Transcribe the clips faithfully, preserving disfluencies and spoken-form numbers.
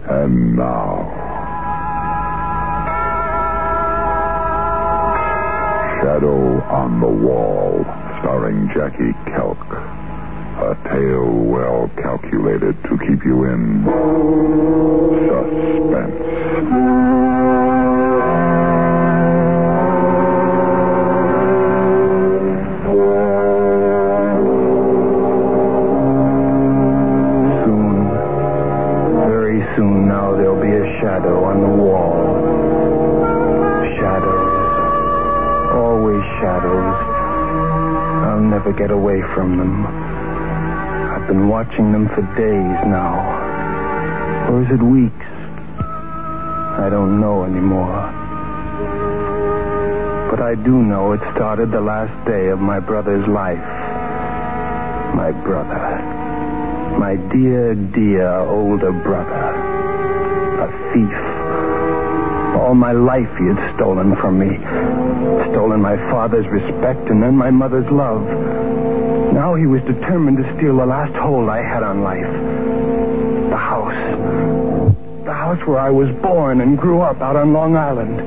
And now, Shadow on the Wall, starring Jackie Kelk. A tale well calculated to keep you in suspense. Soon, very soon now, there'll be a shadow on the wall. Shadows. Always shadows. I'll never get away from them. I've been watching them for days now. Or is it weeks? I don't know anymore. But I do know it started the last day of my brother's life. My brother. My dear, dear older brother. A thief. All my life he had stolen from me. Stolen my father's respect and then my mother's love. Now he was determined to steal the last hold I had on life. The house. The house where I was born and grew up out on Long Island.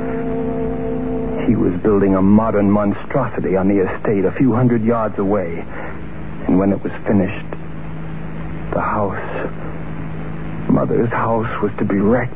He was building a modern monstrosity on the estate a few hundred yards away. And when it was finished, the house, Mother's house, was to be wrecked.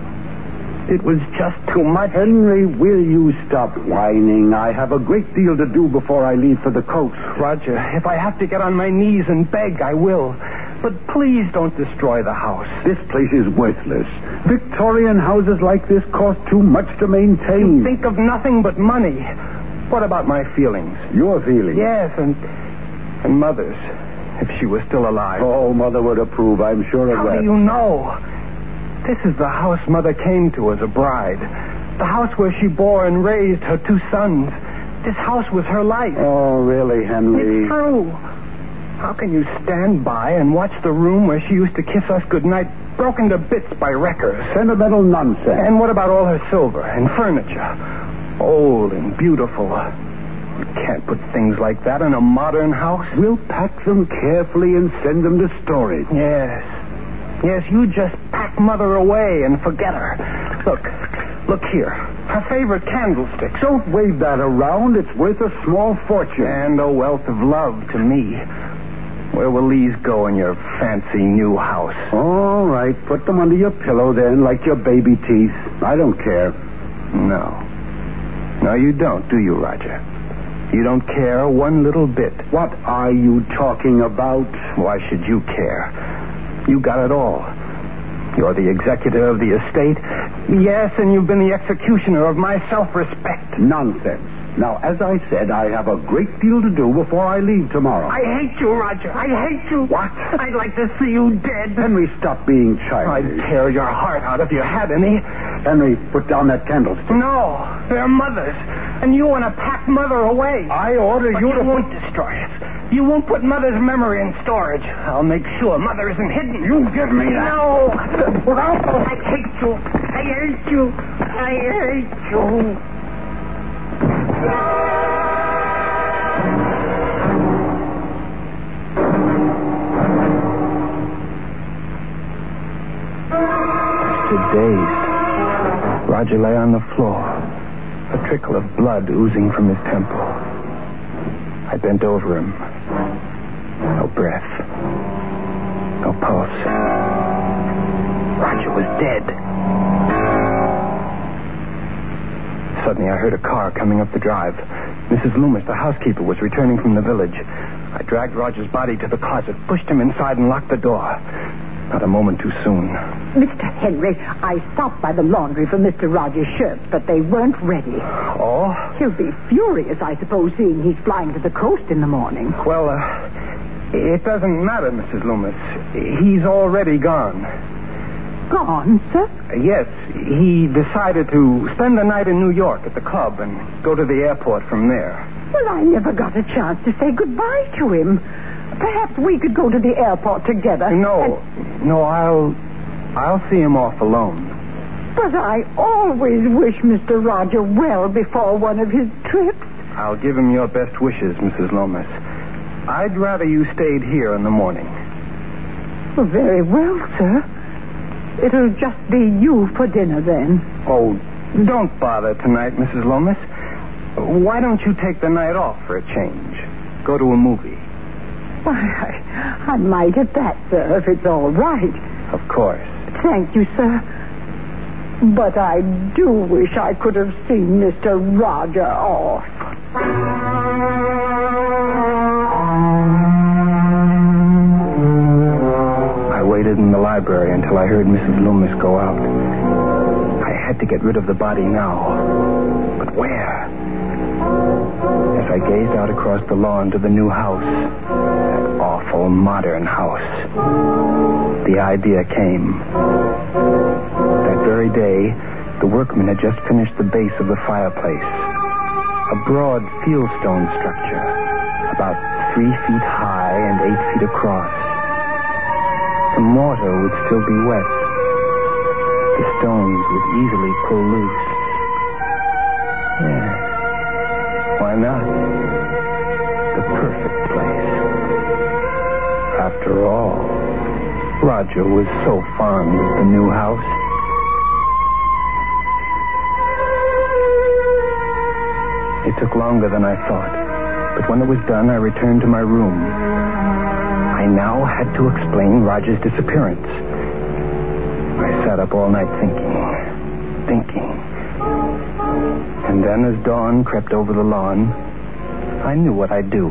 It was just too much. Henry, will you stop whining? I have a great deal to do before I leave for the coast. Roger, if I have to get on my knees and beg, I will. But please don't destroy the house. This place is worthless. Victorian houses like this cost too much to maintain. You think of nothing but money. What about my feelings? Your feelings? Yes, and and Mother's, if she was still alive. Oh, Mother would approve, I'm sure of How that. How do you know? This is the house Mother came to as a bride. The house where she bore and raised her two sons. This house was her life. Oh, really, Henry? It's true. How can you stand by and watch the room where she used to kiss us goodnight broken to bits by wreckers? Sentimental nonsense. And what about all her silver and furniture? Old and beautiful. You can't put things like that in a modern house. We'll pack them carefully and send them to storage. Yes. Yes, you just pack Mother away and forget her. Look, look here. Her favorite candlestick. Don't wave that around. It's worth a small fortune. And a wealth of love to me. Where will these go in your fancy new house? All right, put them under your pillow then, like your baby teeth. I don't care. No. No, you don't, do you, Roger? You don't care one little bit. What are you talking about? Why should you care? You got it all. You're the executor of the estate. Yes, and you've been the executioner of my self-respect. Nonsense. Now, as I said, I have a great deal to do before I leave tomorrow. I hate you, Roger. I hate you. What? I'd like to see you dead. Henry, stop being childish. I'd tear your heart out if you had any. Henry, put down that candlestick. No, they're Mother's. And you want to pack Mother away. I order but you, you to... You won't destroy it. You won't put Mother's memory in storage. I'll make sure Mother isn't hidden. You give me that. No. I hate you. I hate you. I hate you. I stood dazed. Roger lay on the floor, a trickle of blood oozing from his temple. I bent over him. No breath. No pulse. Roger was dead. Suddenly I heard a car coming up the drive. Missus Loomis, the housekeeper, was returning from the village. I dragged Roger's body to the closet, pushed him inside, and locked the door. Not a moment too soon. Mister Henry, I stopped by the laundry for Mister Rogers' shirts, but they weren't ready. Oh? He'll be furious, I suppose, seeing he's flying to the coast in the morning. Well, uh, it doesn't matter, Missus Loomis. He's already gone. Gone, sir? Yes, he decided to spend the night in New York at the club and go to the airport from there. Well, I never got a chance to say goodbye to him. Perhaps we could go to the airport together. No, and... no, I'll, I'll see him off alone. But I always wish Mister Roger well before one of his trips. I'll give him your best wishes, Missus Lomas. I'd rather you stayed here in the morning. Well, very well, sir. it'll just be you for dinner then. Oh, don't bother tonight, Missus Loomis. Why don't you take the night off for a change? Go to a movie. Why, I, I might at that, sir, if it's all right. Of course. Thank you, sir. But I do wish I could have seen Mister Roger off. I waited in the library until I heard Missus Loomis go out. I had to get rid of the body now. But where? As I gazed out across the lawn to the new house, that awful modern house, the idea came. That very day, the workmen had just finished the base of the fireplace. A broad fieldstone structure, about three feet high and eight feet across. The mortar would still be wet. The stones would easily pull loose. Yeah. Why not? The perfect place. After all, Roger was so fond of the new house. It took longer than I thought, but when it was done, I returned to my room. I now had to explain Roger's disappearance. I sat up all night thinking, thinking. And then as dawn crept over the lawn, I knew what I'd do.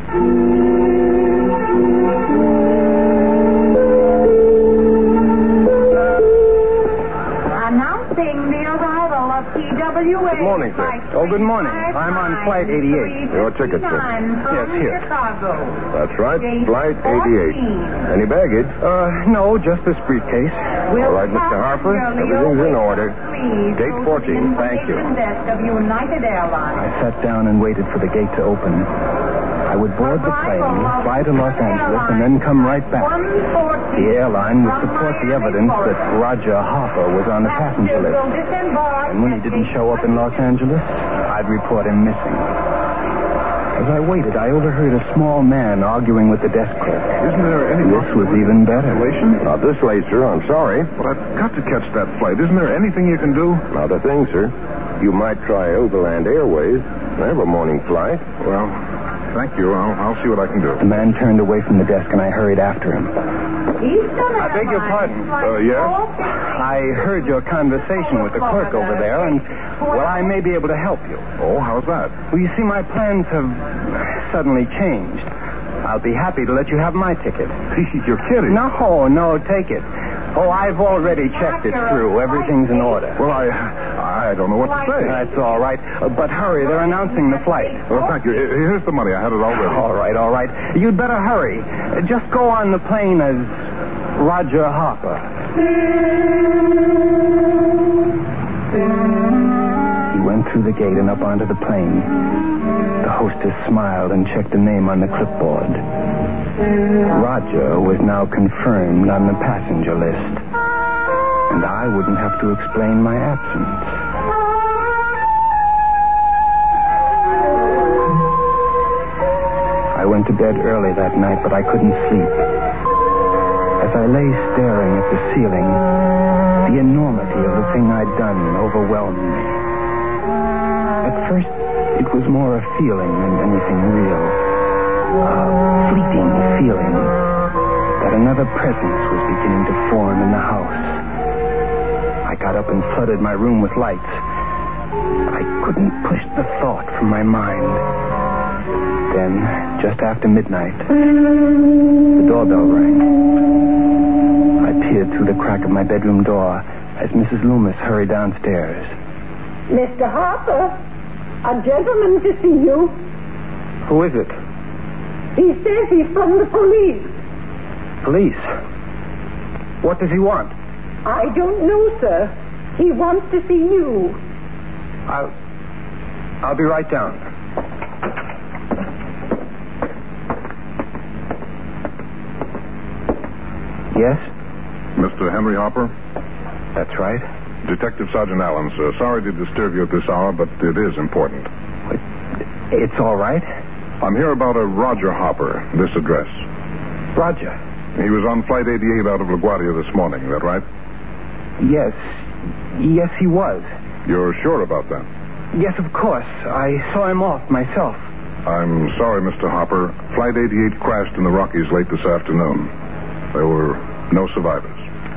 Announcing the arrival of T W A. Good morning, sir. Oh, good morning. I'm on flight eighty-eight. Your ticket, sir. Yes, here. Chicago. That's right. Flight eighty-eight. Any baggage? Uh, no, just this briefcase. All right, Mister Harper. Everything's in order. Gate fourteen. Thank you. Desk of United Airlines. I sat down and waited for the gate to open. I would board the plane, fly to Los Angeles, and then come right back. The airline would support the evidence that Roger Harper was on the passenger list. And when he didn't show up in Los Angeles, I'd report him missing. As I waited, I overheard a small man arguing with the desk clerk. Isn't there any This was even better. Not this late, sir. I'm sorry. But I've got to catch that flight. Isn't there anything you can do? Not a thing, sir. You might try Overland Airways. They have a morning flight. Well, thank you. I'll, I'll see what I can do. The man turned away from the desk, and I hurried after him. I beg your pardon. Uh, yes? I heard your conversation with the clerk over there, and, well, I may be able to help you. Oh, how's that? Well, you see, my plans have suddenly changed. I'll be happy to let you have my ticket. You're kidding. No, no, take it. Oh, I've already checked it through. Everything's in order. Well, I I don't know what to say. That's all right. Uh, but hurry, they're announcing the flight. Well, thank you. Here's the money. I had it already. All right, all right. You'd better hurry. Uh, Just go on the plane as Roger Harper. He went through the gate and up onto the plane. The hostess smiled and checked a name on the clipboard. Roger was now confirmed on the passenger list, and I wouldn't have to explain my absence. I went to bed early that night, but I couldn't sleep. As I lay staring at the ceiling, the enormity of the thing I'd done overwhelmed me. At first, it was more a feeling than anything real. A fleeting feeling that another presence was beginning to form in the house. I got up and flooded my room with lights. I couldn't push the thought from my mind. Then, just after midnight, the doorbell rang. I peered through the crack of my bedroom door as Missus Loomis hurried downstairs. Mister Harper, a gentleman to see you. Who is it? He says he's from the police. Police? What does he want? I don't know, sir. He wants to see you. I'll... I'll be right down. Yes? Mister Henry Harper? That's right. Detective Sergeant Allen, sir. Sorry to disturb you at this hour, but it is important. It's all right. I'm here about a Roger Harper, this address. Roger. He was on Flight eighty-eight out of LaGuardia this morning, is that right? Yes. Yes, he was. You're sure about that? Yes, of course. I saw him off myself. I'm sorry, Mister Hopper. Flight eighty-eight crashed in the Rockies late this afternoon. There were no survivors.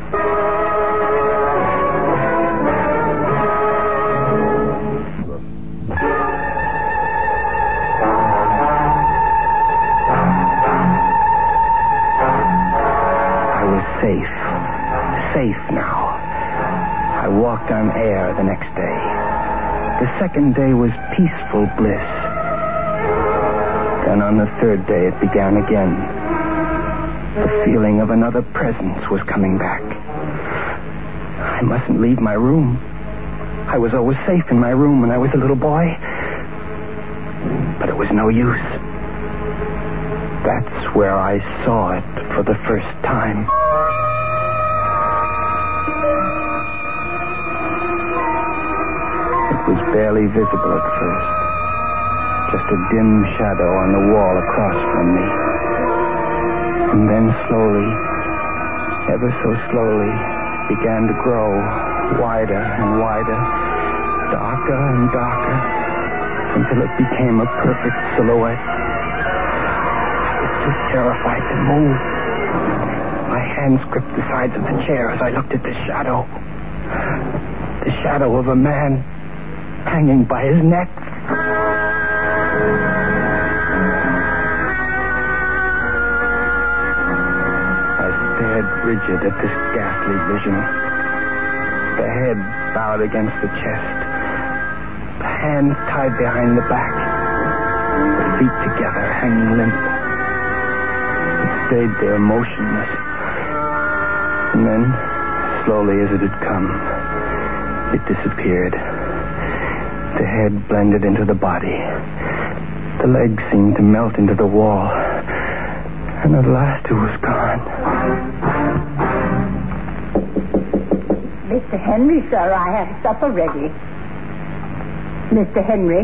I was safe. Safe now. I walked on air the next day. The second day was peaceful bliss. Then on the third day it began again. The feeling of another presence was coming back. I mustn't leave my room. I was always safe in my room when I was a little boy. But it was no use. That's where I saw it for the first time. It was barely visible at first. Just a dim shadow on the wall across from me. And then slowly, ever so slowly, began to grow wider and wider, darker and darker, until it became a perfect silhouette. I was too terrified to move. My hands gripped the sides of the chair as I looked at the shadow. The shadow of a man hanging by his neck. Rigid at this ghastly vision. The head bowed against the chest. The hands tied behind the back. The feet together, hanging limp. It stayed there motionless. And then, slowly as it had come, it disappeared. The head blended into the body. The legs seemed to melt into the wall. And at last it was gone. Mister Henry, sir, I have supper ready. Mister Henry.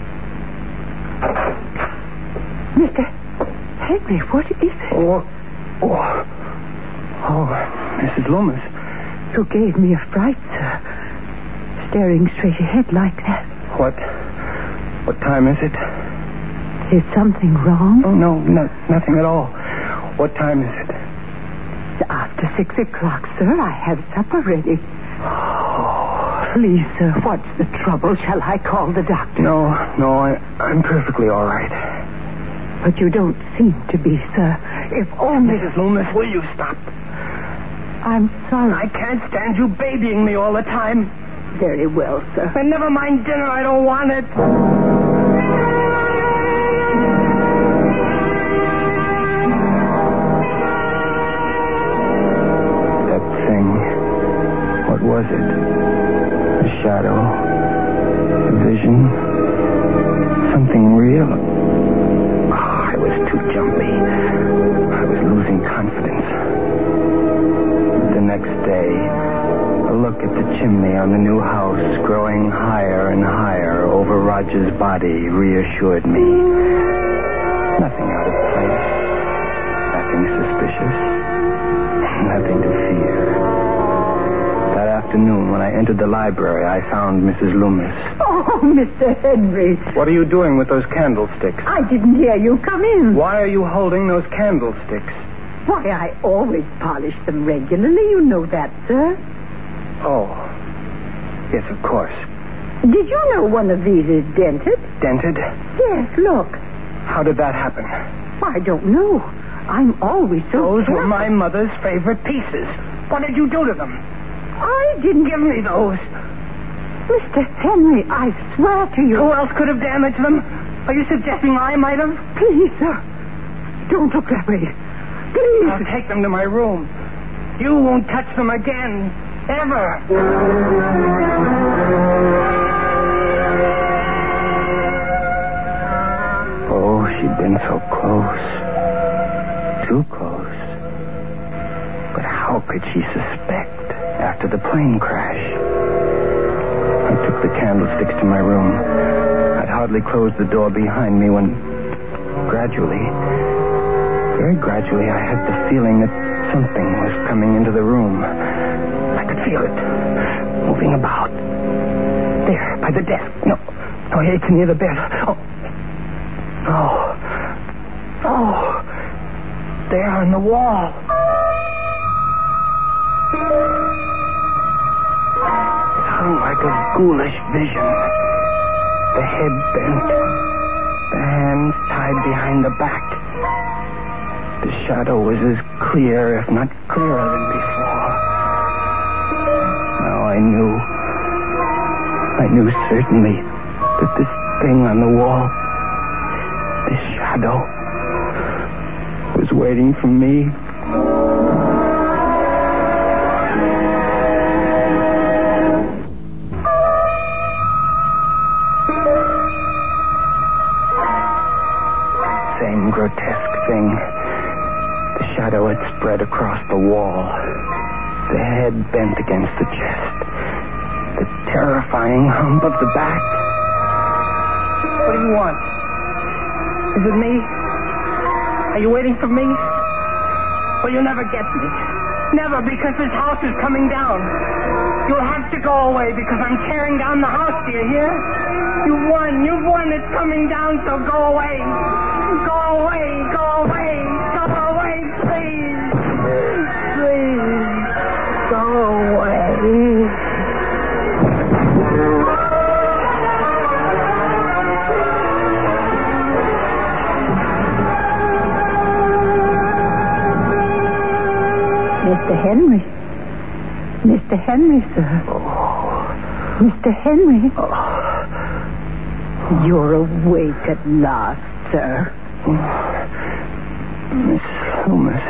Mister Henry, what is it? Oh, oh, oh, Missus Loomis. You gave me a fright, sir. Staring straight ahead like that. What? What time is it? Is something wrong? Oh, no, no, nothing at all. What time is it? It's after six o'clock, sir. I have supper ready. Oh. Please, sir, what's the trouble? Shall I call the doctor? No, no, I, I'm perfectly all right. But you don't seem to be, sir. If only... Missus Loomis, will you stop? I'm sorry. I can't stand you babying me all the time. Very well, sir. And never mind dinner. I don't want it. What was it? A shadow? A vision? Something real? Oh, I was too jumpy. I was losing confidence. The next day, a look at the chimney on the new house growing higher and higher over Roger's body reassured me. Nothing out of place. Nothing suspicious. Nothing to fear. That afternoon, when I entered the library, I found Missus Loomis. Oh, Mister Henry. What are you doing with those candlesticks? I didn't hear you come in. Why are you holding those candlesticks? Why, I always polish them regularly. You know that, sir. Oh. Yes, of course. Did you know one of these is dented? Dented? Yes, look. How did that happen? I don't know. I'm always so Those careful. were my mother's favorite pieces. What did you do to them? I didn't... Give me those. Mister Henry, I swear to you... Who else could have damaged them? Are you suggesting I might have? Please, sir. Don't look that way. Please. I'll take them to my room. You won't touch them again. Ever. Oh, she'd been so close. Too close. But how could she suspect after the plane crash? I took the candlesticks to my room. I'd hardly closed the door behind me when, gradually, very gradually, I had the feeling that something was coming into the room. I could feel it. Moving about. There, by the desk. No. No, it's near the bed. Oh. Oh. Oh. There on the wall. It hung like a ghoulish vision. The head bent. The hands tied behind the back. The shadow was as clear, if not clearer than before. Now I knew. I knew certainly that this thing on the wall, this shadow, was waiting for me. Same grotesque thing. The shadow had spread across the wall. The head bent against the chest. The terrifying hump of the back. What do you want? Is it me? Are you waiting for me? Well, you'll never get me. Never, because this house is coming down. You'll have to go away because I'm tearing down the house, do you hear? You've won. You've won. It's coming down, so go away. Go away. Go away. Go away, please. Please. Go away. Mister Henry. Mister Henry, sir. Oh. Mister Henry. Oh. You're awake at last, sir. Miss Loomis.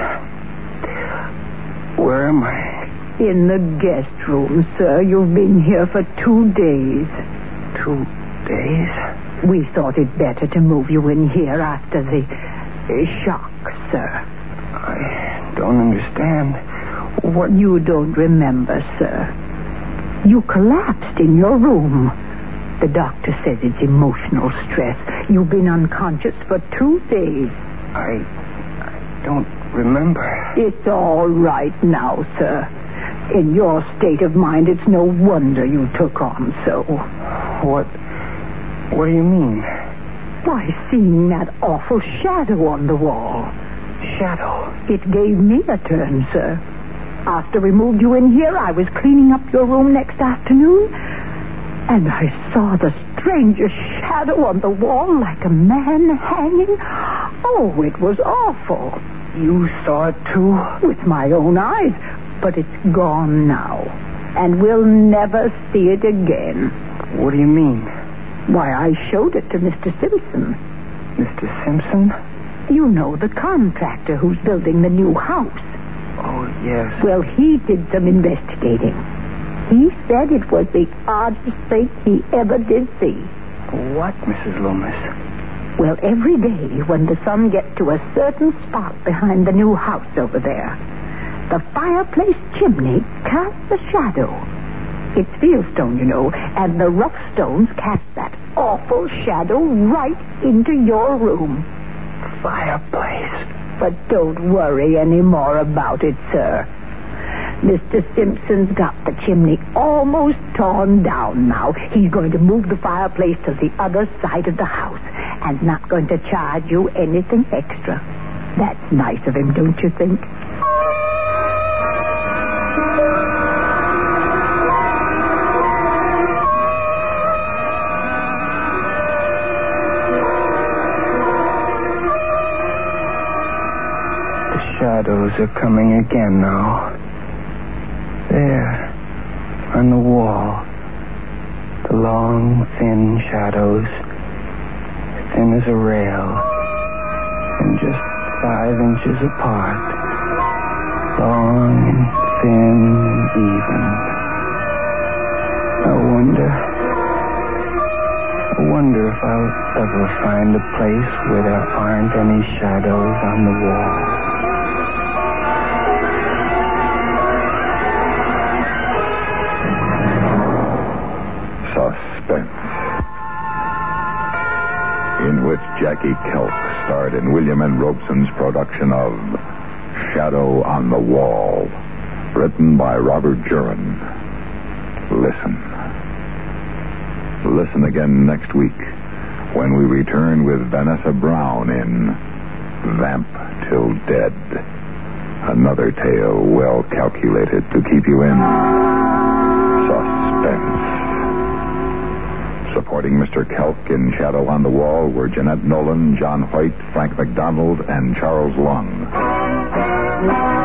Where am I? In the guest room, sir. You've been here for two days. Two days? We thought it better to move you in here after the uh, shock, sir. I don't understand. What? You don't remember, sir. You collapsed in your room. The doctor says it's emotional stress. You've been unconscious for two days. I... I don't remember. It's all right now, sir. In your state of mind, it's no wonder you took on so. What... What do you mean? Why, seeing that awful shadow on the wall. Shadow? It gave me a turn, sir. After we moved you in here, I was cleaning up your room next afternoon, and I saw the strangest shadow on the wall like a man hanging. Oh, it was awful. You saw it, too? With my own eyes, but it's gone now, and we'll never see it again. What do you mean? Why, I showed it to Mister Simpson. Mister Simpson? You know, the contractor who's building the new house. Oh, yes. Well, he did some investigating. He said it was the oddest thing he ever did see. What, Missus Loomis? Well, every day when the sun gets to a certain spot behind the new house over there, the fireplace chimney casts a shadow. It's fieldstone, you know, and the rough stones cast that awful shadow right into your room. Fireplace? But don't worry any more about it, sir. Mister Simpson's got the chimney almost torn down now. He's going to move the fireplace to the other side of the house and not going to charge you anything extra. That's nice of him, don't you think? Shadows are coming again now. There, on the wall, the long, thin shadows, thin as a rail, and just five inches apart, long and thin and even. I wonder, I wonder if I'll ever find a place where there aren't any shadows on the wall. In which Jackie Kelk starred in William N. Robeson's production of Shadow on the Wall. Written by Robert Jurin. Listen. Listen again next week when we return with Vanessa Brown in Vamp Till Dead. Another tale well calculated to keep you in suspense. Supporting Mister Kelk in Shadow on the Wall were Jeanette Nolan, John Hoyt, Frank McDonald, and Charles Lung.